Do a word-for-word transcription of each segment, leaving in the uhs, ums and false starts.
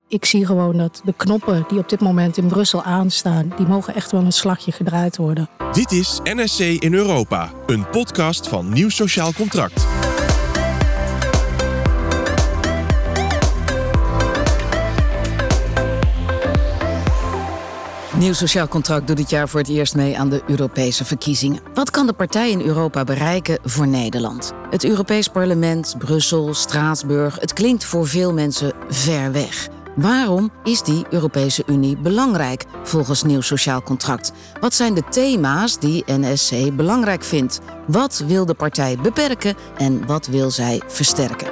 ik zie gewoon dat de knoppen die op dit moment in Brussel aanstaan, die mogen echt wel een slagje gedraaid worden. Dit is N S C in Europa, een podcast van Nieuw Sociaal Contract. Nieuw Sociaal Contract doet dit jaar voor het eerst mee aan de Europese verkiezingen. Wat kan de partij in Europa bereiken voor Nederland? Het Europees Parlement, Brussel, Straatsburg, het klinkt voor veel mensen ver weg. Waarom is die Europese Unie belangrijk volgens Nieuw Sociaal Contract? Wat zijn de thema's die N S C belangrijk vindt? Wat wil de partij beperken en wat wil zij versterken?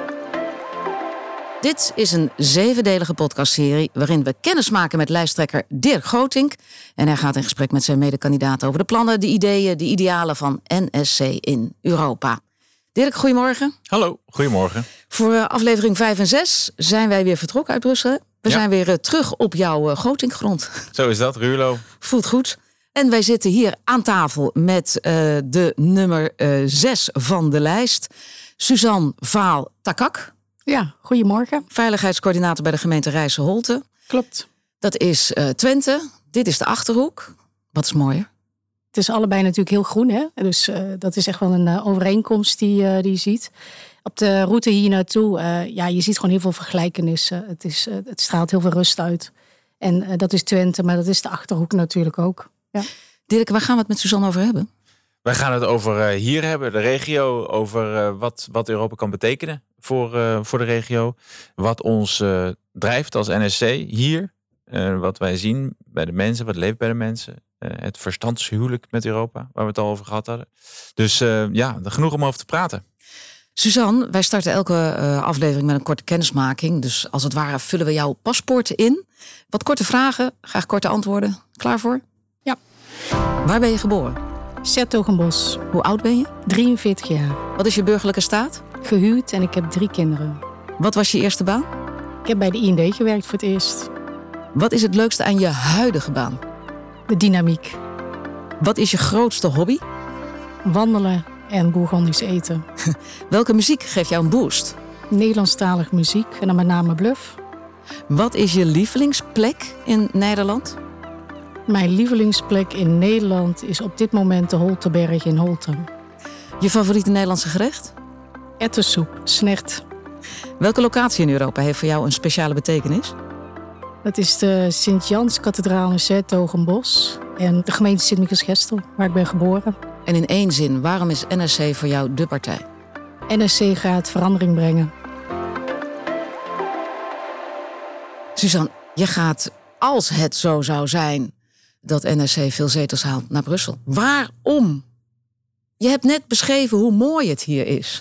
Dit is een zevendelige podcastserie waarin we kennis maken met lijsttrekker Dirk Grotink. En hij gaat in gesprek met zijn medekandidaten over de plannen, de ideeën, de idealen van N S C in Europa. Dirk, goedemorgen. Hallo, goedemorgen. Voor aflevering vijf en zes zijn wij weer vertrokken uit Brussel. We ja. zijn weer uh, terug op jouw uh, Grotinkgrond. Zo is dat, Ruurlo. Voelt goed. En wij zitten hier aan tafel met uh, de nummer uh, zes van de lijst. Suzanne Vaal-Takak. Ja, goedemorgen. Veiligheidscoördinator bij de gemeente Rijsse-Holte. Klopt. Dat is uh, Twente. Dit is de Achterhoek. Wat is mooier? Het is allebei natuurlijk heel groen, hè? Dus uh, dat is echt wel een uh, overeenkomst die, uh, die je ziet. Op de route hier naartoe, uh, ja, je ziet gewoon heel veel vergelijkenissen. Het, is, uh, het straalt heel veel rust uit. En uh, dat is Twente, maar dat is de Achterhoek natuurlijk ook. Ja. Dirk, waar gaan we het met Suzanne over hebben? Wij gaan het over uh, hier hebben, de regio. Over uh, wat, wat Europa kan betekenen voor, uh, voor de regio. Wat ons uh, drijft als N S C hier. Uh, wat wij zien bij de mensen, wat leeft bij de mensen. Uh, het verstandshuwelijk met Europa, waar we het al over gehad hadden. Dus uh, ja, genoeg om over te praten. Suzanne, wij starten elke uh, aflevering met een korte kennismaking. Dus als het ware vullen we jouw paspoort in. Wat korte vragen, graag korte antwoorden. Klaar voor? Ja. Waar ben je geboren? 'S-Hertogenbosch. Hoe oud ben je? drieënveertig jaar. Wat is je burgerlijke staat? Gehuwd en ik heb drie kinderen. Wat was je eerste baan? Ik heb bij de I N D gewerkt voor het eerst. Wat is het leukste aan je huidige baan? De dynamiek. Wat is je grootste hobby? Wandelen en Bourgondisch eten. Welke muziek geeft jou een boost? Nederlandstalige muziek en dan met name bluff. Wat is je lievelingsplek in Nederland? Mijn lievelingsplek in Nederland is op dit moment de Holterberg in Holte. Je favoriete Nederlandse gerecht? Ettensoep, snert. Welke locatie in Europa heeft voor jou een speciale betekenis? Dat is de Sint-Jans-kathedraal in 's-Hertogenbosch en de gemeente Sint-Michiels-Gestel, waar ik ben geboren. En in één zin, waarom is N S C voor jou de partij? N S C gaat verandering brengen. Suzanne, je gaat, als het zo zou zijn dat N S C veel zetels haalt, naar Brussel. Waarom? Je hebt net beschreven hoe mooi het hier is.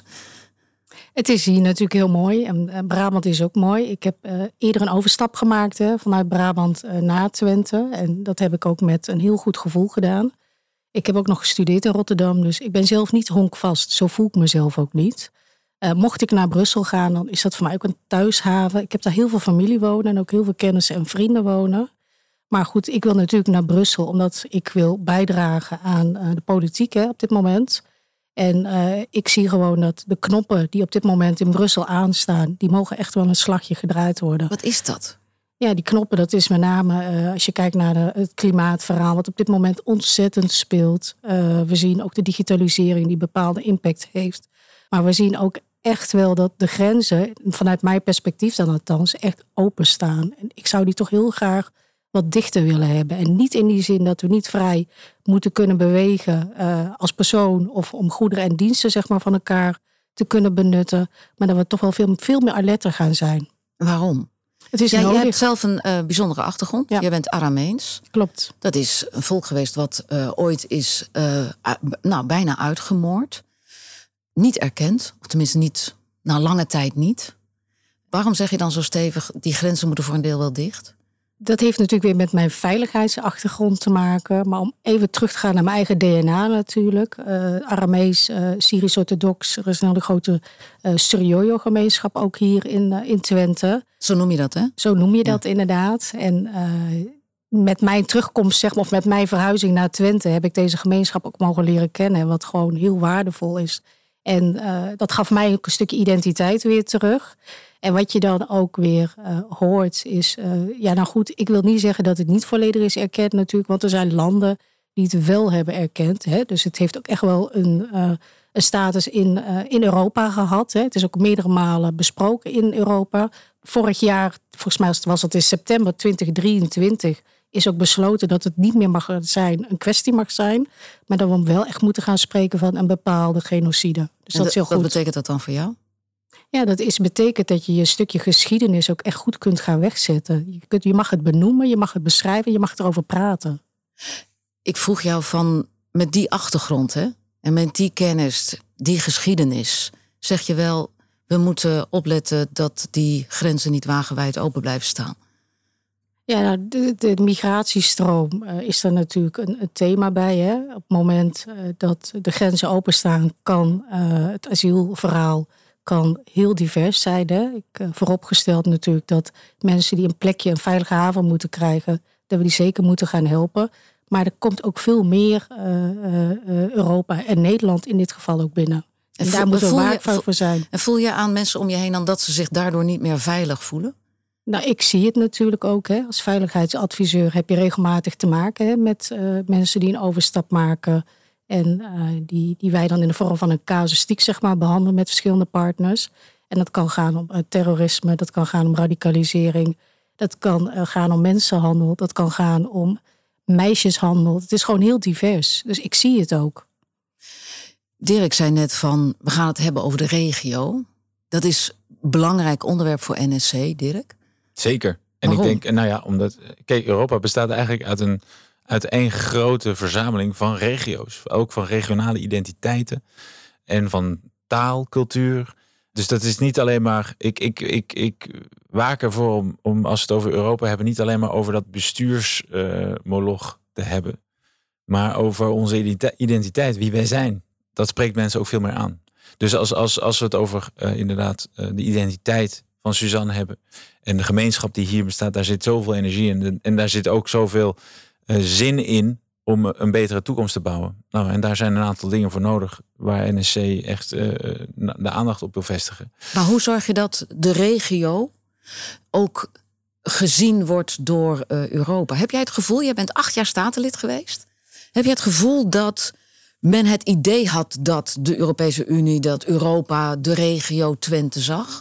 Het is hier natuurlijk heel mooi en Brabant is ook mooi. Ik heb uh, eerder een overstap gemaakt hè, vanuit Brabant uh, naar Twente. En dat heb ik ook met een heel goed gevoel gedaan. Ik heb ook nog gestudeerd in Rotterdam, dus ik ben zelf niet honkvast. Zo voel ik mezelf ook niet. Uh, mocht ik naar Brussel gaan, dan is dat voor mij ook een thuishaven. Ik heb daar heel veel familie wonen en ook heel veel kennissen en vrienden wonen. Maar goed, ik wil natuurlijk naar Brussel, omdat ik wil bijdragen aan uh, de politiek hè, op dit moment. En uh, ik zie gewoon dat de knoppen die op dit moment in Brussel aanstaan, die mogen echt wel een slagje gedraaid worden. Wat is dat? Ja, die knoppen, dat is met name uh, als je kijkt naar de, het klimaatverhaal, wat op dit moment ontzettend speelt. Uh, we zien ook de digitalisering die bepaalde impact heeft. Maar we zien ook echt wel dat de grenzen, vanuit mijn perspectief dan althans, echt openstaan. En ik zou die toch heel graag wat dichter willen hebben. En niet in die zin dat we niet vrij moeten kunnen bewegen uh, als persoon of om goederen en diensten zeg maar, van elkaar te kunnen benutten. Maar dat we toch wel veel, veel meer alerter gaan zijn. Waarom? Het is ja, nodig. Je hebt zelf een uh, bijzondere achtergrond. Ja. Je bent Arameens. Klopt. Dat is een volk geweest wat uh, ooit is uh, uh, nou, bijna uitgemoord. Niet erkend. Of tenminste niet, na lange tijd niet. Waarom zeg je dan zo stevig, die grenzen moeten voor een deel wel dicht? Dat heeft natuurlijk weer met mijn veiligheidsachtergrond te maken. Maar om even terug te gaan naar mijn eigen D N A natuurlijk. Uh, Aramees, uh, Syrisch-orthodox. Er is een hele grote uh, Suryoyo-gemeenschap ook hier in, uh, in Twente. Zo noem je dat, hè? Zo noem je dat ja. inderdaad. En uh, met mijn terugkomst, zeg maar, of met mijn verhuizing naar Twente, heb ik deze gemeenschap ook mogen leren kennen. Wat gewoon heel waardevol is. En uh, dat gaf mij ook een stukje identiteit weer terug. En wat je dan ook weer uh, hoort is... Uh, ja, nou goed, ik wil niet zeggen dat het niet volledig is erkend natuurlijk. Want er zijn landen die het wel hebben erkend. Hè? Dus het heeft ook echt wel een, uh, een status in, uh, in Europa gehad. Hè? Het is ook meerdere malen besproken in Europa. Vorig jaar, volgens mij was het in september twintig drieëntwintig... is ook besloten dat het niet meer mag zijn, een kwestie mag zijn. Maar dat we wel echt moeten gaan spreken van een bepaalde genocide. Dus dat, dat is heel goed. Wat betekent dat dan voor jou? Ja, dat is, betekent dat je je stukje geschiedenis ook echt goed kunt gaan wegzetten. Je, kunt, je mag het benoemen, je mag het beschrijven, je mag erover praten. Ik vroeg jou van, met die achtergrond hè, en met die kennis, die geschiedenis, zeg je wel, we moeten opletten dat die grenzen niet wagenwijd open blijven staan. Ja, nou, de, de migratiestroom uh, is er natuurlijk een, een thema bij. Hè? Op het moment uh, dat de grenzen openstaan, kan uh, het asielverhaal kan heel divers zijn. Hè? Ik uh, vooropgesteld natuurlijk dat mensen die een plekje, een veilige haven moeten krijgen, dat we die zeker moeten gaan helpen. Maar er komt ook veel meer uh, uh, Europa en Nederland in dit geval ook binnen. En, en daar moeten we waakzaam voor zijn. En voel je aan mensen om je heen dan dat ze zich daardoor niet meer veilig voelen? Nou, ik zie het natuurlijk ook. Hè. Als veiligheidsadviseur heb je regelmatig te maken hè, met uh, mensen die een overstap maken. En uh, die, die wij dan in de vorm van een casuïstiek zeg maar, behandelen met verschillende partners. En dat kan gaan om uh, terrorisme, dat kan gaan om radicalisering. Dat kan uh, gaan om mensenhandel, dat kan gaan om meisjeshandel. Het is gewoon heel divers. Dus ik zie het ook. Dirk zei net van, we gaan het hebben over de regio. Dat is een belangrijk onderwerp voor N S C, Dirk. Zeker. En Waarom? ik denk, nou ja, omdat, kijk, Europa bestaat eigenlijk uit een, uit één grote verzameling van regio's. Ook van regionale identiteiten en van taal, cultuur. Dus dat is niet alleen maar, ik, ik, ik, ik waak ervoor om, om, als we het over Europa hebben, niet alleen maar over dat bestuursmoloch uh, te hebben. Maar over onze identiteit, wie wij zijn. Dat spreekt mensen ook veel meer aan. Dus als, als, als we het over uh, inderdaad uh, de identiteit van Suzanne hebben en de gemeenschap die hier bestaat, daar zit zoveel energie in. En daar zit ook zoveel uh, zin in om een betere toekomst te bouwen. Nou, en daar zijn een aantal dingen voor nodig waar N S C echt uh, de aandacht op wil vestigen. Maar hoe zorg je dat de regio ook gezien wordt door uh, Europa? Heb jij het gevoel, jij bent acht jaar statenlid geweest, heb je het gevoel dat men het idee had dat de Europese Unie, dat Europa de regio Twente zag?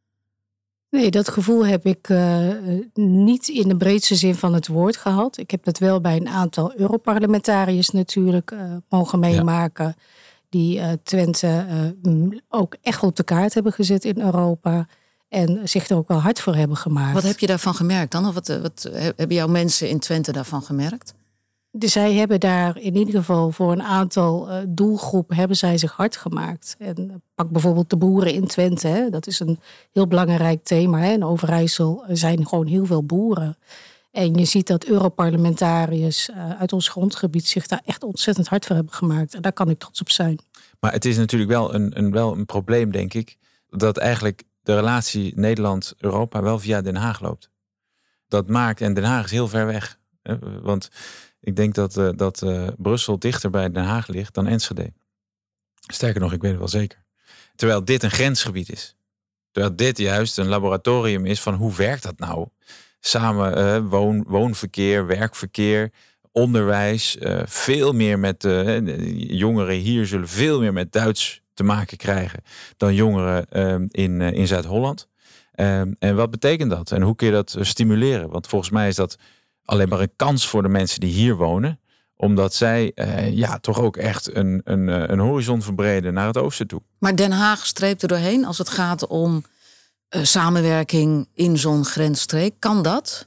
Nee, dat gevoel heb ik uh, niet in de breedste zin van het woord gehad. Ik heb dat wel bij een aantal Europarlementariërs natuurlijk uh, mogen meemaken. Ja. Die uh, Twente uh, ook echt op de kaart hebben gezet in Europa. En zich er ook wel hard voor hebben gemaakt. Wat heb je daarvan gemerkt dan? Of wat, wat hebben jouw mensen in Twente daarvan gemerkt? Dus zij hebben daar in ieder geval voor een aantal uh, doelgroepen hebben zij zich hard gemaakt. En pak bijvoorbeeld de boeren in Twente. Hè. Dat is een heel belangrijk thema. Hè. In Overijssel zijn gewoon heel veel boeren. En je ziet dat Europarlementariërs uh, uit ons grondgebied zich daar echt ontzettend hard voor hebben gemaakt. En daar kan ik trots op zijn. Maar het is natuurlijk wel een, een, wel een probleem, denk ik, dat eigenlijk de relatie Nederland-Europa wel via Den Haag loopt. Dat maakt, en Den Haag is heel ver weg. Hè. Want ik denk dat, uh, dat uh, Brussel dichter bij Den Haag ligt dan Enschede. Sterker nog, ik weet het wel zeker. Terwijl dit een grensgebied is. Terwijl dit juist een laboratorium is van hoe werkt dat nou? Samen uh, woon, woonverkeer, werkverkeer, onderwijs. Uh, veel meer met uh, jongeren hier zullen veel meer met Duits te maken krijgen dan jongeren uh, in, uh, in Zuid-Holland. Uh, en wat betekent dat? En hoe kun je dat stimuleren? Want volgens mij is dat alleen maar een kans voor de mensen die hier wonen. Omdat zij uh, ja, toch ook echt een, een, een horizon verbreden naar het oosten toe. Maar Den Haag streept er doorheen als het gaat om uh, samenwerking in zo'n grensstreek. Kan dat?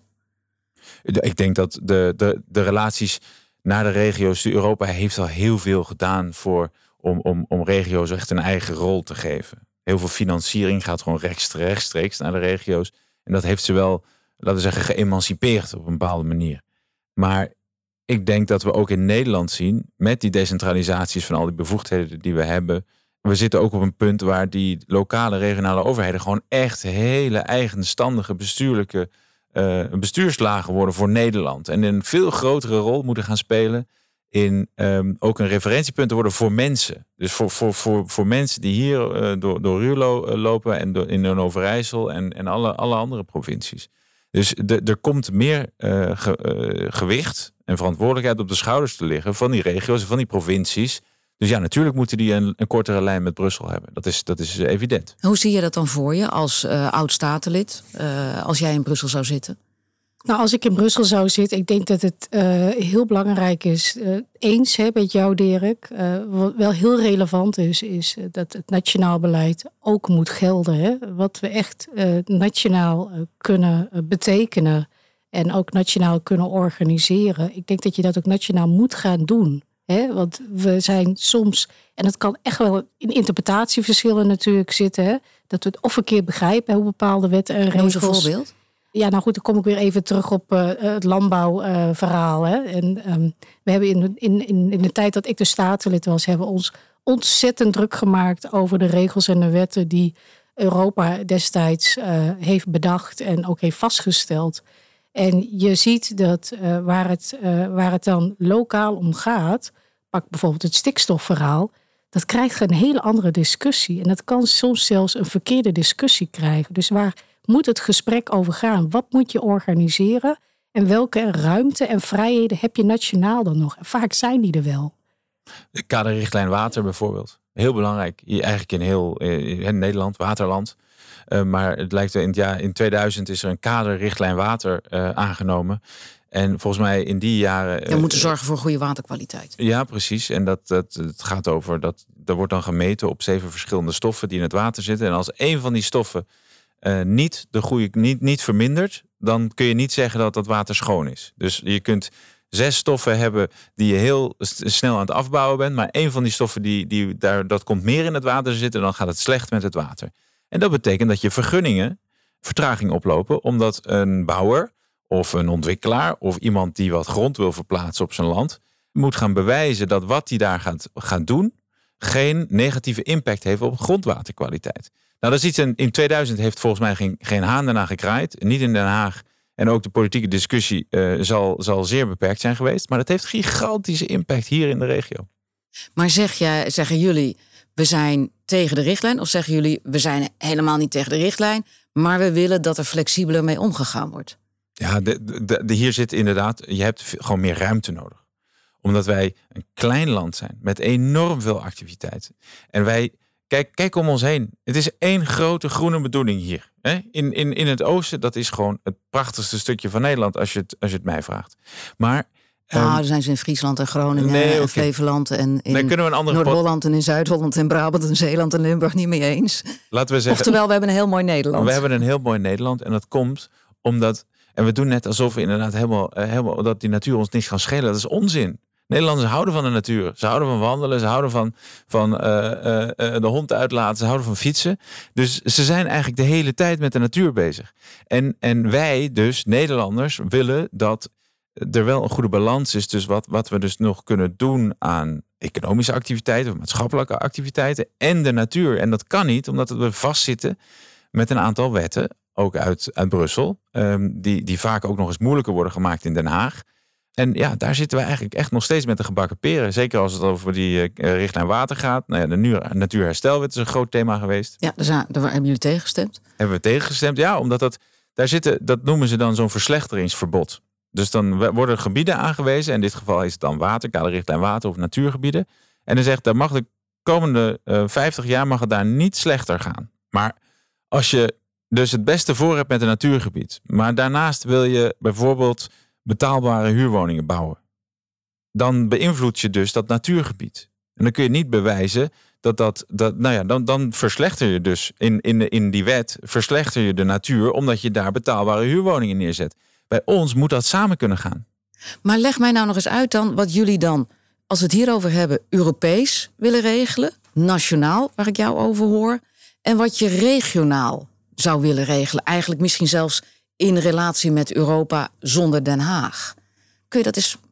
Ik denk dat de, de, de relaties naar de regio's, Europa heeft al heel veel gedaan voor, om, om, om regio's echt een eigen rol te geven. Heel veel financiering gaat gewoon rechtstreeks naar de regio's. En dat heeft ze wel, laten we zeggen, geëmancipeerd op een bepaalde manier. Maar ik denk dat we ook in Nederland zien, met die decentralisaties van al die bevoegdheden die we hebben, we zitten ook op een punt waar die lokale, regionale overheden gewoon echt hele eigenstandige bestuurlijke uh, bestuurslagen worden voor Nederland. En een veel grotere rol moeten gaan spelen in um, ook een referentiepunt te worden voor mensen. Dus voor, voor, voor, voor mensen die hier uh, door, door Ruurlo uh, lopen en door, in Overijssel en, en alle, alle andere provincies. Dus de, er komt meer uh, ge, uh, gewicht en verantwoordelijkheid op de schouders te liggen van die regio's en van die provincies. Dus ja, natuurlijk moeten die een, een kortere lijn met Brussel hebben. Dat is, dat is evident. Hoe zie je dat dan voor je als uh, oud-statenlid, uh, als jij in Brussel zou zitten? Nou, als ik in Brussel zou zitten, ik denk dat het uh, heel belangrijk is. Uh, eens hè, met jou, Dirk. Uh, wat wel heel relevant is, is dat het nationaal beleid ook moet gelden. Hè? Wat we echt uh, nationaal uh, kunnen uh, betekenen en ook nationaal kunnen organiseren. Ik denk dat je dat ook nationaal moet gaan doen. Hè? Want we zijn soms, en het kan echt wel in interpretatieverschillen natuurlijk zitten. Hè? Dat we het of verkeerd begrijpen, hoe bepaalde wetten en regels. Noem eens een voorbeeld. Ja, nou goed, dan kom ik weer even terug op uh, het landbouwverhaal. Uh, en um, we hebben in, in, in, in de tijd dat ik de statenlid was, hebben we ons ontzettend druk gemaakt over de regels en de wetten die Europa destijds uh, heeft bedacht en ook heeft vastgesteld. En je ziet dat uh, waar, het, uh, waar het dan lokaal om gaat, pak bijvoorbeeld het stikstofverhaal, dat krijgt een hele andere discussie. En dat kan soms zelfs een verkeerde discussie krijgen. Dus waar moet het gesprek over gaan? Wat moet je organiseren? En welke ruimte en vrijheden heb je nationaal dan nog? En vaak zijn die er wel. De kaderrichtlijn water bijvoorbeeld. Heel belangrijk. Eigenlijk in heel in Nederland, waterland. Uh, maar het lijkt in het jaar in tweeduizend is er een kaderrichtlijn water uh, aangenomen. En volgens mij in die jaren. We moeten zorgen voor goede waterkwaliteit. Ja, precies. En dat, dat het gaat over dat er wordt dan gemeten op zeven verschillende stoffen die in het water zitten. En als één van die stoffen uh, niet de goede niet, niet vermindert, dan kun je niet zeggen dat dat water schoon is. Dus je kunt zes stoffen hebben die je heel snel aan het afbouwen bent, maar één van die stoffen die, die daar dat komt meer in het water zitten, dan gaat het slecht met het water. En dat betekent dat je vergunningen vertraging oplopen, omdat een bouwer of een ontwikkelaar of iemand die wat grond wil verplaatsen op zijn land moet gaan bewijzen dat wat hij daar gaat, gaat doen geen negatieve impact heeft op grondwaterkwaliteit. Nou, dat is iets in, in tweeduizend heeft volgens mij geen, geen haan daarna gekraaid. Niet in Den Haag. En ook de politieke discussie uh, zal, zal zeer beperkt zijn geweest. Maar dat heeft gigantische impact hier in de regio. Maar zeg jij, zeggen jullie, we zijn tegen de richtlijn? Of zeggen jullie, we zijn helemaal niet tegen de richtlijn, maar we willen dat er flexibeler mee omgegaan wordt? Ja, de, de, de, hier zit inderdaad, je hebt gewoon meer ruimte nodig. Omdat wij een klein land zijn met enorm veel activiteiten. En wij, kijk, kijk om ons heen. Het is één grote groene bedoeling hier. In, in, in het oosten, dat is gewoon het prachtigste stukje van Nederland, als je het, als je het mij vraagt. Maar nou, um, dan zijn ze in Friesland en Groningen nee, okay. en Flevoland en in Noord-Holland pot... en in Zuid-Holland en Brabant en Zeeland en Limburg niet mee eens. Laten we zeggen, oftewel, we hebben een heel mooi Nederland. We hebben een heel mooi Nederland en dat komt omdat, en we doen net alsof we inderdaad helemaal, helemaal dat die natuur ons niks kan schelen. Dat is onzin. Nederlanders houden van de natuur. Ze houden van wandelen. Ze houden van, van uh, uh, uh, de hond uitlaten. Ze houden van fietsen. Dus ze zijn eigenlijk de hele tijd met de natuur bezig. En, en wij dus, Nederlanders, willen dat er wel een goede balans is tussen wat, wat we dus nog kunnen doen aan economische activiteiten of maatschappelijke activiteiten en de natuur. En dat kan niet, omdat we vastzitten met een aantal wetten, ook uit, uit Brussel, um, die, die vaak ook nog eens moeilijker worden gemaakt in Den Haag. En ja, daar zitten we eigenlijk echt nog steeds met de gebakken peren. Zeker als het over die uh, richtlijn water gaat. Nou ja, de nu- natuurherstelwet is een groot thema geweest. Ja, dus, daar hebben jullie tegengestemd? Hebben we tegengestemd, ja. Omdat dat, daar zitten, dat noemen ze dan zo'n verslechteringsverbod. Dus dan worden gebieden aangewezen. In dit geval is het dan water, kaderrichtlijn water of natuurgebieden. En dan zegt, dat mag de komende uh, vijftig jaar mag het daar niet slechter gaan. Maar als je dus het beste voor hebt met een natuurgebied, maar daarnaast wil je bijvoorbeeld betaalbare huurwoningen bouwen, dan beïnvloed je dus dat natuurgebied. En dan kun je niet bewijzen dat dat, dat nou ja, dan, dan verslechter je dus in, in, in die wet, verslechter je de natuur, omdat je daar betaalbare huurwoningen neerzet. Bij ons moet dat samen kunnen gaan. Maar leg mij nou nog eens uit dan wat jullie dan, als we het hierover hebben, Europees willen regelen, nationaal, waar ik jou over hoor, en wat je regionaal zou willen regelen. Eigenlijk misschien zelfs in relatie met Europa zonder Den Haag. Kun je dat eens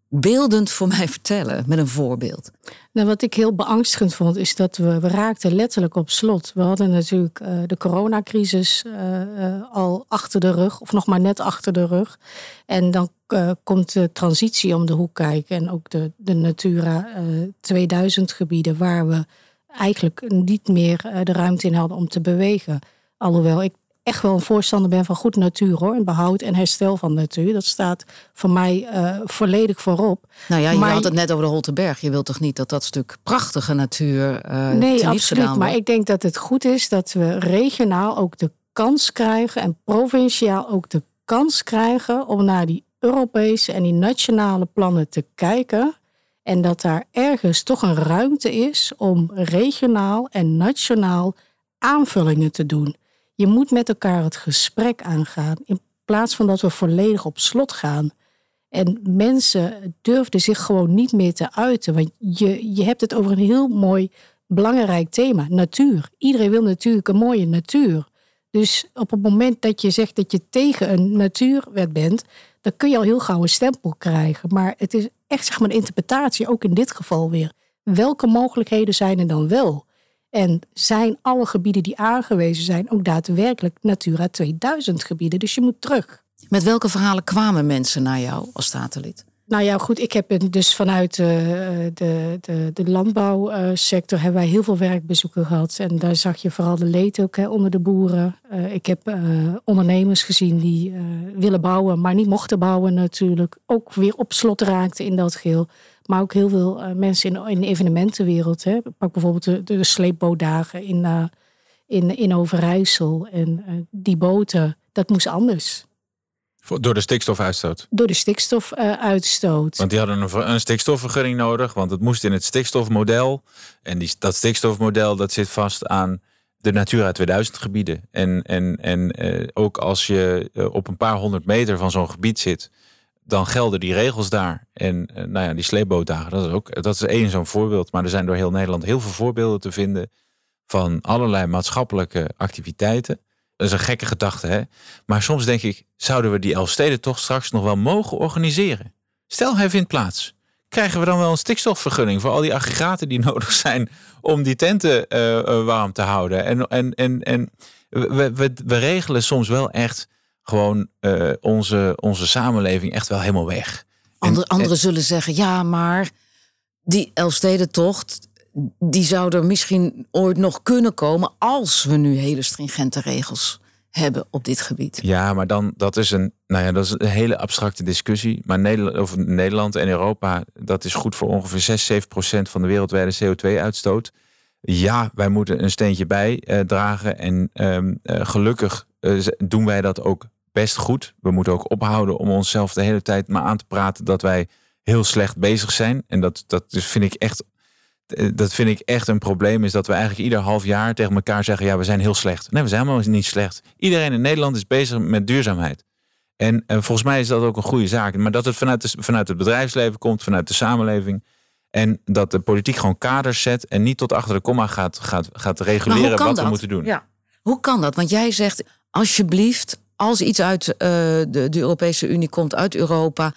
beeldend voor mij vertellen met een voorbeeld? Nou, wat ik heel beangstigend vond, is dat we, we raakten letterlijk op slot. We hadden natuurlijk uh, de coronacrisis uh, uh, al achter de rug, of nog maar net achter de rug. En dan uh, komt de transitie om de hoek kijken. En ook de, de Natura uh, tweeduizend gebieden, waar we eigenlijk niet meer uh, de ruimte in hadden om te bewegen. Alhoewel ik echt wel een voorstander ben van goed natuur, hoor. En behoud en herstel van natuur. Dat staat voor mij uh, volledig voorop. Nou ja, je maar, had het net over de Holterberg. Je wilt toch niet dat dat stuk prachtige natuur uh, Nee, absoluut. Maar ik denk dat het goed is dat we regionaal ook de kans krijgen en provinciaal ook de kans krijgen om naar die Europese en die nationale plannen te kijken. En dat daar ergens toch een ruimte is om regionaal en nationaal aanvullingen te doen. Je moet met elkaar het gesprek aangaan in plaats van dat we volledig op slot gaan. En mensen durfden zich gewoon niet meer te uiten. Want je, je hebt het over een heel mooi, belangrijk thema. Natuur. Iedereen wil natuurlijk een mooie natuur. Dus op het moment dat je zegt dat je tegen een natuurwet bent, dan kun je al heel gauw een stempel krijgen. Maar het is echt, zeg maar, een interpretatie, ook in dit geval weer. Welke mogelijkheden zijn er dan wel? En zijn alle gebieden die aangewezen zijn ook daadwerkelijk Natura tweeduizend gebieden? Dus je moet terug. Met welke verhalen kwamen mensen naar jou als statenlid? Nou ja, goed, ik heb dus vanuit uh, de, de, de landbouwsector hebben wij heel veel werkbezoeken gehad. En daar zag je vooral de leed ook, hè, onder de boeren. Uh, ik heb uh, ondernemers gezien die uh, willen bouwen, maar niet mochten bouwen natuurlijk. Ook weer op slot raakten in dat geheel. Maar ook heel veel uh, mensen in, in de evenementenwereld. Hè. Pak bijvoorbeeld de, de sleepbootdagen in, uh, in, in Overijssel. En uh, die boten, dat moest anders. Door de stikstofuitstoot? Door de stikstofuitstoot. Want die hadden een, een stikstofvergunning nodig, want het moest in het stikstofmodel. En die, dat stikstofmodel dat zit vast aan de Natura tweeduizend gebieden. En, en, en eh, ook als je eh, op een paar honderd meter van zo'n gebied zit, dan gelden die regels daar. En eh, nou ja, die sleepbootdagen, dat is ook dat is één zo'n voorbeeld. Maar er zijn door heel Nederland heel veel voorbeelden te vinden van allerlei maatschappelijke activiteiten. Dat is een gekke gedachte, hè? Maar soms denk ik, zouden we die Elfstedentocht straks nog wel mogen organiseren? Stel, hij vindt plaats. Krijgen we dan wel een stikstofvergunning voor al die aggregaten die nodig zijn om die tenten uh, uh, warm te houden? En, en, en, en we, we, we regelen soms wel echt gewoon uh, onze, onze samenleving echt wel helemaal weg. Andere, en, anderen en, zullen zeggen, ja, maar die Elfstedentocht, die zou er misschien ooit nog kunnen komen als we nu hele stringente regels hebben op dit gebied. Ja, maar dan dat is een, nou ja, dat is een hele abstracte discussie. Maar Nederland, of Nederland en Europa, dat is goed voor ongeveer zes, zeven procent van de wereldwijde C O twee uitstoot. Ja, wij moeten een steentje bij uh, dragen. En um, uh, gelukkig uh, doen wij dat ook best goed. We moeten ook ophouden om onszelf de hele tijd maar aan te praten dat wij heel slecht bezig zijn. En dat, dat vind ik echt. Dat vind ik echt een probleem, is dat we eigenlijk ieder half jaar tegen elkaar zeggen, ja, we zijn heel slecht. Nee, we zijn helemaal niet slecht. Iedereen in Nederland is bezig met duurzaamheid. En, en volgens mij is dat ook een goede zaak. Maar dat het vanuit, de, vanuit het bedrijfsleven komt, vanuit de samenleving. En dat de politiek gewoon kaders zet en niet tot achter de komma gaat, gaat, gaat reguleren wat dat? we moeten doen. Ja. Hoe kan dat? Want jij zegt, alsjeblieft, als iets uit uh, de, de Europese Unie komt, uit Europa,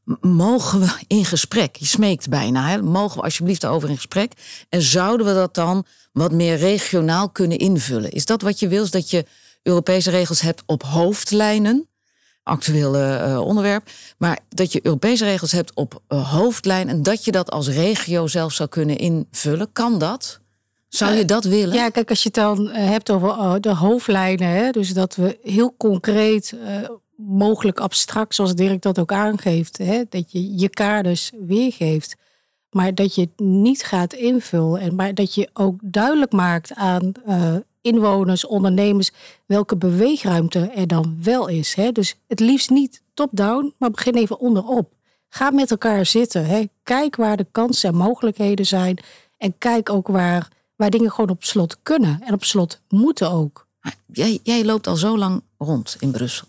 mogen we in gesprek. Je smeekt bijna, hè? Mogen we alsjeblieft daarover in gesprek? En zouden we dat dan wat meer regionaal kunnen invullen? Is dat wat je wil? Is dat je Europese regels hebt op hoofdlijnen? Actueel uh, onderwerp. Maar dat je Europese regels hebt op uh, hoofdlijnen en dat je dat als regio zelf zou kunnen invullen. Kan dat? Zou je dat willen? Ja, kijk, als je het dan hebt over de hoofdlijnen, hè, dus dat we heel concreet, uh, mogelijk abstract, zoals Dirk dat ook aangeeft, hè, dat je je kaders weergeeft, maar dat je het niet gaat invullen en maar dat je ook duidelijk maakt aan uh, inwoners, ondernemers, welke beweegruimte er dan wel is. Hè. Dus het liefst niet top-down, maar begin even onderop. Ga met elkaar zitten. Hè. Kijk waar de kansen en mogelijkheden zijn en kijk ook waar Waar dingen gewoon op slot kunnen en op slot moeten ook. Jij, jij loopt al zo lang rond in Brussel.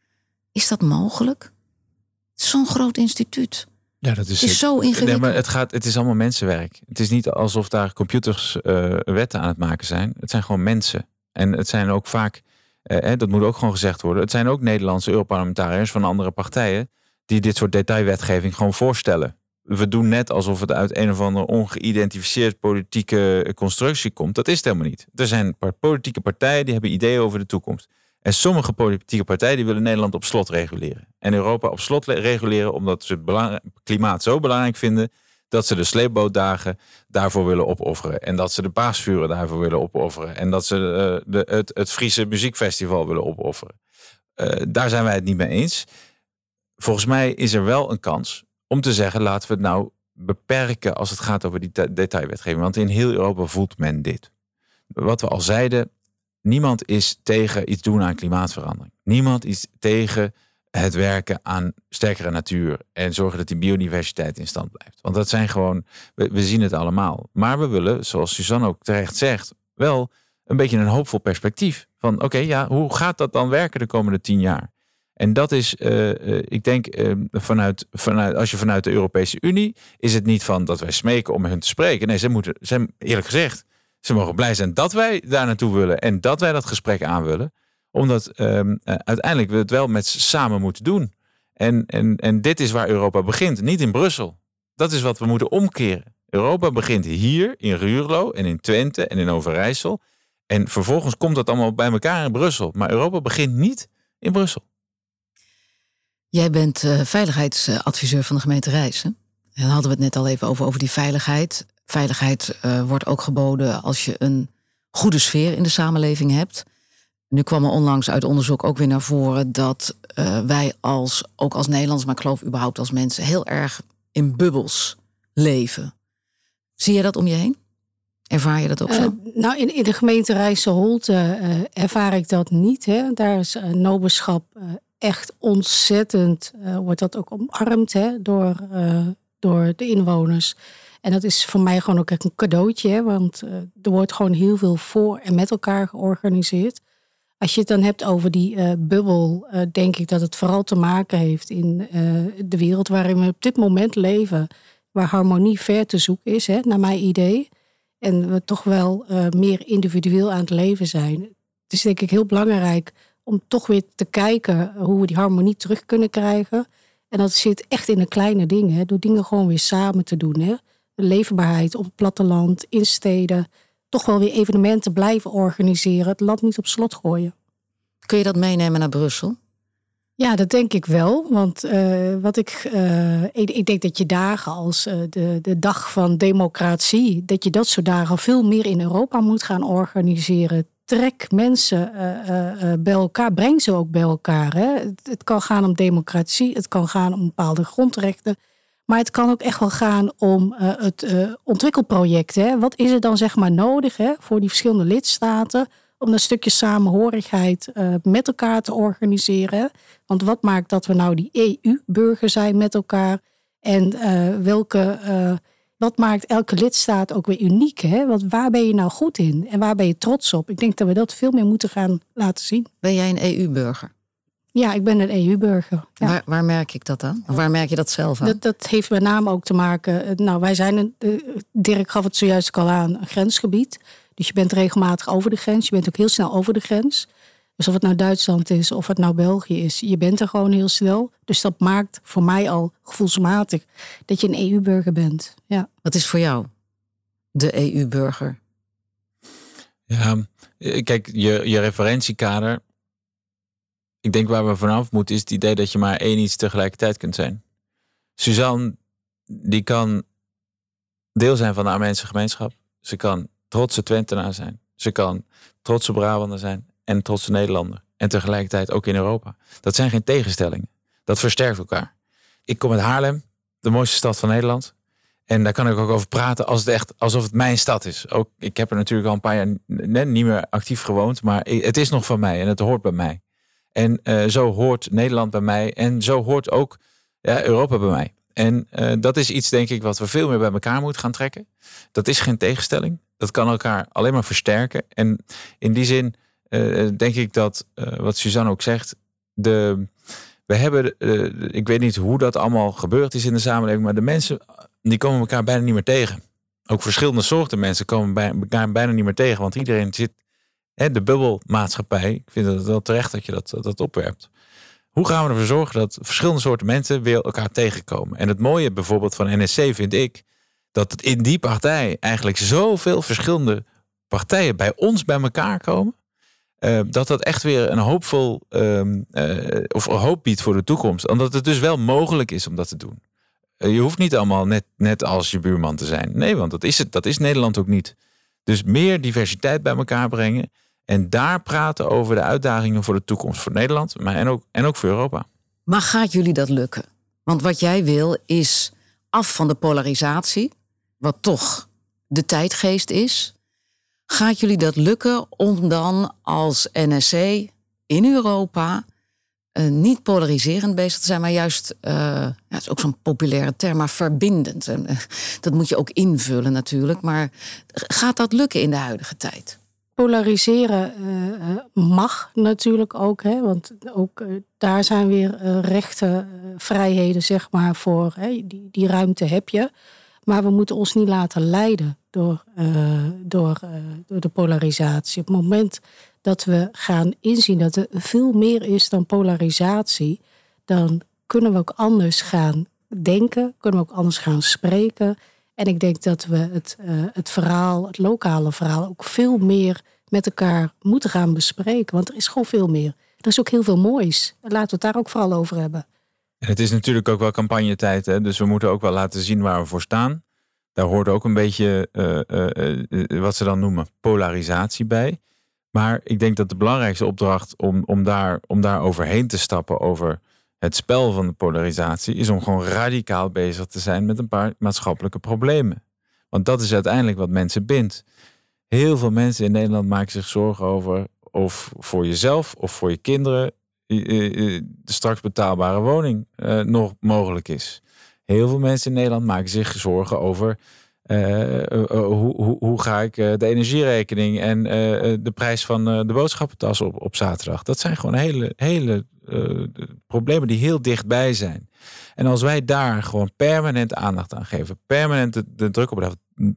Is dat mogelijk? Het is zo'n groot instituut. Ja, dat is, het is zo ingewikkeld. Nee, maar het, gaat, het is allemaal mensenwerk. Het is niet alsof daar computers uh, wetten aan het maken zijn. Het zijn gewoon mensen. En het zijn ook vaak, uh, dat moet ook gewoon gezegd worden, het zijn ook Nederlandse Europarlementariërs van andere partijen die dit soort detailwetgeving gewoon voorstellen. We doen net alsof het uit een of andere ongeïdentificeerd politieke constructie komt. Dat is het helemaal niet. Er zijn politieke partijen die hebben ideeën over de toekomst. En sommige politieke partijen die willen Nederland op slot reguleren. En Europa op slot reguleren omdat ze het klimaat zo belangrijk vinden dat ze de sleepbootdagen daarvoor willen opofferen. En dat ze de paasvuren daarvoor willen opofferen. En dat ze uh, de, het, het Friese muziekfestival willen opofferen. Uh, daar zijn wij het niet mee eens. Volgens mij is er wel een kans om te zeggen, laten we het nou beperken als het gaat over die te- detailwetgeving. Want in heel Europa voelt men dit. Wat we al zeiden, niemand is tegen iets doen aan klimaatverandering. Niemand is tegen het werken aan sterkere natuur en zorgen dat die biodiversiteit in stand blijft. Want dat zijn gewoon, we, we zien het allemaal. Maar we willen, zoals Suzanne ook terecht zegt, wel een beetje een hoopvol perspectief. Van oké, okay, ja, hoe gaat dat dan werken de komende tien jaar? En dat is, uh, uh, ik denk, uh, vanuit, vanuit, als je vanuit de Europese Unie, is het niet van dat wij smeken om met hun te spreken. Nee, ze moeten, ze, eerlijk gezegd, ze mogen blij zijn dat wij daar naartoe willen en dat wij dat gesprek aan willen. Omdat um, uh, uiteindelijk we het wel met samen moeten doen. En, en, en dit is waar Europa begint, niet in Brussel. Dat is wat we moeten omkeren. Europa begint hier in Ruurlo en in Twente en in Overijssel. En vervolgens komt dat allemaal bij elkaar in Brussel. Maar Europa begint niet in Brussel. Jij bent uh, veiligheidsadviseur van de gemeente Rijssen. En dan hadden we het net al even over, over die veiligheid. Veiligheid uh, wordt ook geboden als je een goede sfeer in de samenleving hebt. Nu kwam er onlangs uit onderzoek ook weer naar voren dat uh, wij als, ook als Nederlanders, maar ik geloof überhaupt als mensen, heel erg in bubbels leven. Zie je dat om je heen? Ervaar je dat ook zo? Uh, nou, in, in de gemeente Rijssen-Holte uh, ervaar ik dat niet. Hè. Daar is uh, noberschap uh, echt ontzettend, uh, wordt dat ook omarmd hè, door, uh, door de inwoners. En dat is voor mij gewoon ook echt een cadeautje. Hè, want uh, er wordt gewoon heel veel voor en met elkaar georganiseerd. Als je het dan hebt over die uh, bubbel, uh, denk ik dat het vooral te maken heeft in uh, de wereld waarin we op dit moment leven. Waar harmonie ver te zoeken is, hè, naar mijn idee. En we toch wel uh, meer individueel aan het leven zijn. Het is denk ik heel belangrijk om toch weer te kijken hoe we die harmonie terug kunnen krijgen. En dat zit echt in de kleine dingen. Hè, door dingen gewoon weer samen te doen. Hè. De leefbaarheid op het platteland, in steden. Toch wel weer evenementen blijven organiseren. Het land niet op slot gooien. Kun je dat meenemen naar Brussel? Ja, dat denk ik wel. Want uh, wat ik, uh, ik, ik denk dat je dagen als uh, de, de dag van democratie, dat je dat soort dagen veel meer in Europa moet gaan organiseren. Trek mensen uh, uh, bij elkaar, breng ze ook bij elkaar. Hè. Het, het kan gaan om democratie, het kan gaan om bepaalde grondrechten. Maar het kan ook echt wel gaan om uh, het uh, ontwikkelproject. Hè. Wat is er dan zeg maar nodig hè, voor die verschillende lidstaten om een stukje samenhorigheid uh, met elkaar te organiseren? Hè? Want wat maakt dat we nou die E U-burger zijn met elkaar? En uh, welke, uh, wat maakt elke lidstaat ook weer uniek? Hè? Want waar ben je nou goed in? En waar ben je trots op? Ik denk dat we dat veel meer moeten gaan laten zien. Ben jij een E U-burger? Ja, ik ben een E U-burger. Ja. Waar, waar merk ik dat aan? Of waar merk je dat zelf aan? Dat, dat heeft met name ook te maken... Nou, wij zijn, een, Dirk gaf het zojuist ook al aan, een grensgebied. Dus je bent regelmatig over de grens. Je bent ook heel snel over de grens. Dus of het nou Duitsland is, of het nou België is. Je bent er gewoon heel snel. Dus dat maakt voor mij al gevoelsmatig dat je een E U-burger bent. Ja. Wat is voor jou de E U-burger? Ja, kijk, je, je referentiekader... Ik denk waar we vanaf moeten is het idee dat je maar één iets tegelijkertijd kunt zijn. Suzanne, die kan deel zijn van de Armeense gemeenschap. Ze kan trotse Twentenaar zijn. Ze kan trotse Brabander zijn en trotse Nederlander. En tegelijkertijd ook in Europa. Dat zijn geen tegenstellingen. Dat versterkt elkaar. Ik kom uit Haarlem, de mooiste stad van Nederland. En daar kan ik ook over praten als het echt, alsof het mijn stad is. Ook, ik heb er natuurlijk al een paar jaar net niet meer actief gewoond. Maar het is nog van mij en het hoort bij mij. En uh, zo hoort Nederland bij mij. En zo hoort ook ja, Europa bij mij. En uh, dat is iets, denk ik, wat we veel meer bij elkaar moeten gaan trekken. Dat is geen tegenstelling. Dat kan elkaar alleen maar versterken. En in die zin uh, denk ik dat, uh, wat Suzanne ook zegt... De, we hebben, uh, ik weet niet hoe dat allemaal gebeurd is in de samenleving... maar de mensen, die komen elkaar bijna niet meer tegen. Ook verschillende soorten mensen komen bij elkaar bijna niet meer tegen. Want iedereen zit... De bubbelmaatschappij, ik vind het wel terecht dat je dat, dat opwerpt. Hoe gaan we ervoor zorgen dat verschillende soorten mensen weer elkaar tegenkomen? En het mooie bijvoorbeeld van N S C vind ik dat het in die partij eigenlijk zoveel verschillende partijen bij ons bij elkaar komen. Uh, dat dat echt weer een hoopvol um, uh, of een hoop biedt voor de toekomst. Omdat het dus wel mogelijk is om dat te doen. Uh, je hoeft niet allemaal net, net als je buurman te zijn. Nee, want dat is het. Dat is Nederland ook niet. Dus meer diversiteit bij elkaar brengen. En daar praten over de uitdagingen voor de toekomst. Voor Nederland, maar en ook, en ook voor Europa. Maar gaat jullie dat lukken? Want wat jij wil is af van de polarisatie. Wat toch de tijdgeest is. Gaat jullie dat lukken om dan als N S C in Europa uh, niet polariserend bezig te zijn, maar juist, uh, ja, het is ook zo'n populaire term, maar verbindend. En, uh, dat moet je ook invullen natuurlijk. Maar gaat dat lukken in de huidige tijd? Polariseren uh, mag natuurlijk ook, hè, want ook uh, daar zijn weer uh, rechten, uh, vrijheden, zeg maar, voor. Hè, die, die ruimte heb je. Maar we moeten ons niet laten leiden door, uh, door, uh, door de polarisatie. Op het moment dat we gaan inzien dat er veel meer is dan polarisatie, dan kunnen we ook anders gaan denken, kunnen we ook anders gaan spreken. En ik denk dat we het, uh, het verhaal, het lokale verhaal, ook veel meer met elkaar moeten gaan bespreken. Want er is gewoon veel meer. Er is ook heel veel moois. Laten we het daar ook vooral over hebben. En het is natuurlijk ook wel campagnetijd, hè? Dus we moeten ook wel laten zien waar we voor staan. Daar hoort ook een beetje uh, uh, uh, wat ze dan noemen polarisatie bij. Maar ik denk dat de belangrijkste opdracht om, om, daar, om daar overheen te stappen over het spel van de polarisatie is om gewoon radicaal bezig te zijn met een paar maatschappelijke problemen. Want dat is uiteindelijk wat mensen bindt. Heel veel mensen in Nederland maken zich zorgen over of voor jezelf of voor je kinderen de straks betaalbare woning uh, nog mogelijk is. Heel veel mensen in Nederland maken zich zorgen over uh, uh, uh, hoe, hoe, hoe ga ik uh, de energierekening en uh, de prijs van uh, de boodschappentas op, op zaterdag. Dat zijn gewoon hele, hele uh, problemen die heel dichtbij zijn. En als wij daar gewoon permanent aandacht aan geven, permanent de, de druk op leggen,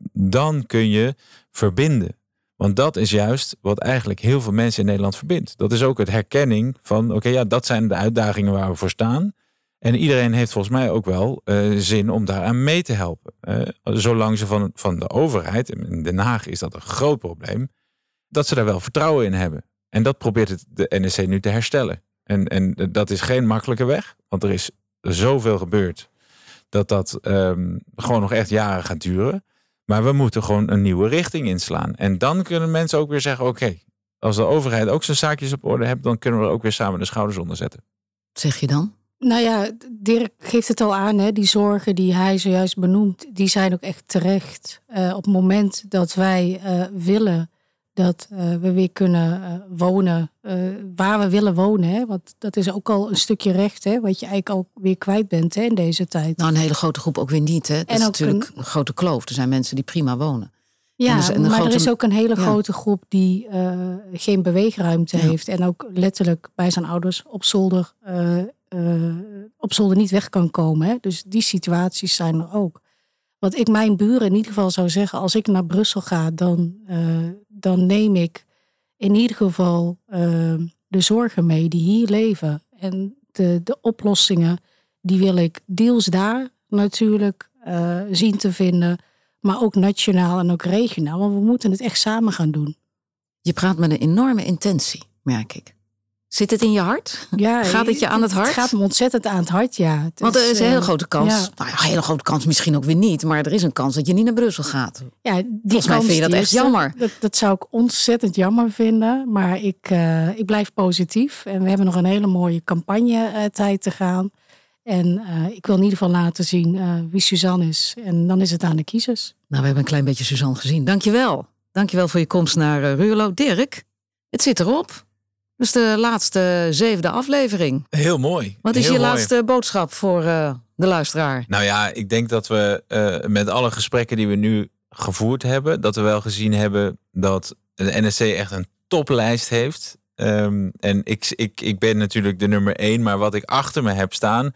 dan kun je verbinden. Want dat is juist wat eigenlijk heel veel mensen in Nederland verbindt. Dat is ook het herkenning van, oké, okay, ja, dat zijn de uitdagingen waar we voor staan. En iedereen heeft volgens mij ook wel uh, zin om daaraan mee te helpen. Uh, zolang ze van, van de overheid, in Den Haag is dat een groot probleem, dat ze daar wel vertrouwen in hebben. En dat probeert het de N S C nu te herstellen. En, en dat is geen makkelijke weg, want er is zoveel gebeurd dat dat um, gewoon nog echt jaren gaat duren. Maar we moeten gewoon een nieuwe richting inslaan. En dan kunnen mensen ook weer zeggen, oké, okay, als de overheid ook zijn zaakjes op orde heeft, dan kunnen we er ook weer samen de schouders onder zetten. Wat zeg je dan? Nou ja, Dirk geeft het al aan, hè? Die zorgen die hij zojuist benoemt, die zijn ook echt terecht. Uh, op het moment dat wij uh, willen dat uh, we weer kunnen uh, wonen uh, waar we willen wonen. Hè? Want dat is ook al een stukje recht, hè? Wat je eigenlijk al weer kwijt bent, hè, in deze tijd. Nou, een hele grote groep ook weer niet. Hè? Dat en is natuurlijk een... een grote kloof. Er zijn mensen die prima wonen. Ja, dus, maar grote... er is ook een hele ja. grote groep die uh, geen beweegruimte ja. heeft. En ook letterlijk bij zijn ouders op zolder, uh, uh, op zolder niet weg kan komen. Hè? Dus die situaties zijn er ook. Wat ik mijn buren in ieder geval zou zeggen, als ik naar Brussel ga, dan, uh, dan neem ik in ieder geval uh, de zorgen mee die hier leven. En de, de oplossingen, die wil ik deels daar natuurlijk uh, zien te vinden, maar ook nationaal en ook regionaal. Want we moeten het echt samen gaan doen. Je praat met een enorme intentie, merk ik. Zit het in je hart? Ja, gaat het je aan het hart? Het gaat me ontzettend aan het hart, ja. Het Want er is een hele grote kans. Ja. Nou ja, een hele grote kans misschien ook weer niet. Maar er is een kans dat je niet naar Brussel gaat. Ja, die Volgens mij vind je dat echt jammer. Dat, dat zou ik ontzettend jammer vinden. Maar ik, uh, ik blijf positief. En we hebben nog een hele mooie campagne-tijd te gaan. En uh, ik wil in ieder geval laten zien uh, wie Suzanne is. En dan is het aan de kiezers. Nou, we hebben een klein beetje Suzanne gezien. Dankjewel. Dankjewel voor je komst naar uh, Ruurlo. Dirk, het zit erop. Dus de laatste zevende aflevering. Heel mooi. Wat is Heel je mooi. laatste boodschap voor uh, de luisteraar? Nou ja, ik denk dat we uh, met alle gesprekken die we nu gevoerd hebben, dat we wel gezien hebben dat de N S C echt een toplijst heeft. Um, en ik, ik, ik ben natuurlijk de nummer één, maar wat ik achter me heb staan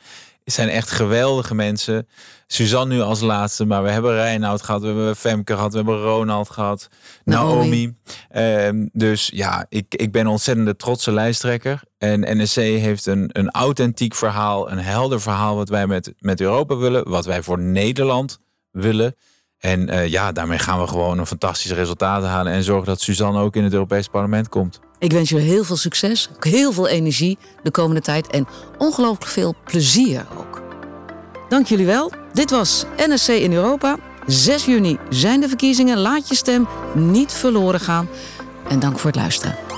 zijn echt geweldige mensen. Suzanne nu als laatste, maar we hebben Reinoud gehad, we hebben Femke gehad, we hebben Ronald gehad, Naomi. Naomi. Uh, dus ja, ik, ik ben een ontzettende trotse lijsttrekker. En N S C heeft een, een authentiek verhaal, een helder verhaal wat wij met, met Europa willen, wat wij voor Nederland willen. En uh, ja, daarmee gaan we gewoon een fantastische resultaten halen en zorgen dat Suzanne ook in het Europees Parlement komt. Ik wens jullie heel veel succes, ook heel veel energie de komende tijd en ongelooflijk veel plezier ook. Dank jullie wel. Dit was N S C in Europa. zes juni zijn de verkiezingen. Laat je stem niet verloren gaan. En dank voor het luisteren.